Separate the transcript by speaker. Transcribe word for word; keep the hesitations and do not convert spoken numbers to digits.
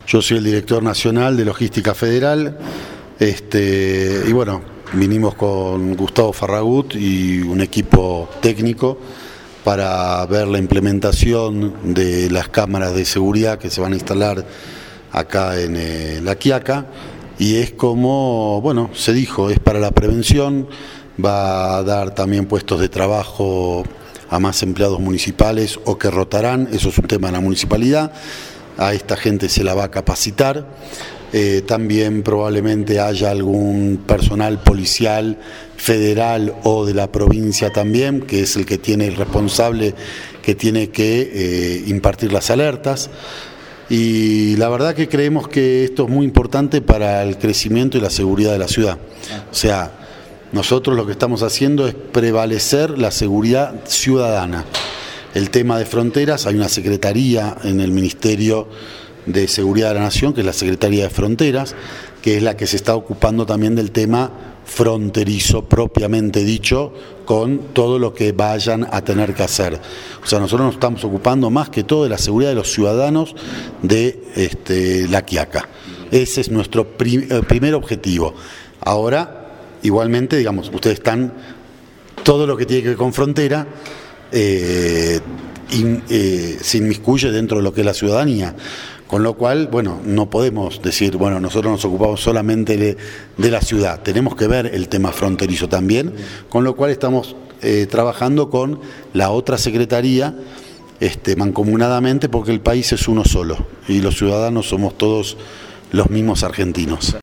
Speaker 1: Yo soy el director nacional de Logística Federal, este, y bueno, vinimos con Gustavo Farragut y un equipo técnico para ver la implementación de las cámaras de seguridad que se van a instalar acá en eh, La Quiaca, y es como, bueno, se dijo, es para la prevención, va a dar también puestos de trabajo a más empleados municipales o que rotarán, eso es un tema de la municipalidad. A esta gente se la va a capacitar, eh, también probablemente haya algún personal policial federal o de la provincia también, que es el que tiene el responsable que tiene que eh, impartir las alertas. Y la verdad que creemos que esto es muy importante para el crecimiento y la seguridad de la ciudad. O sea, nosotros lo que estamos haciendo es prevalecer la seguridad ciudadana. El tema de fronteras, hay una secretaría en el Ministerio de Seguridad de la Nación, que es la Secretaría de Fronteras, que es la que se está ocupando también del tema fronterizo propiamente dicho, con todo lo que vayan a tener que hacer. O sea, nosotros nos estamos ocupando más que todo de la seguridad de los ciudadanos de este, La Quiaca. Ese es nuestro prim- eh, primer objetivo. Ahora, igualmente, digamos, ustedes están, todo lo que tiene que ver con frontera, Eh, in, eh, se inmiscuye dentro de lo que es la ciudadanía, con lo cual, bueno, no podemos decir, bueno, nosotros nos ocupamos solamente de, de la ciudad, tenemos que ver el tema fronterizo también, con lo cual estamos eh, trabajando con la otra secretaría este, mancomunadamente, porque el país es uno solo y los ciudadanos somos todos los mismos argentinos.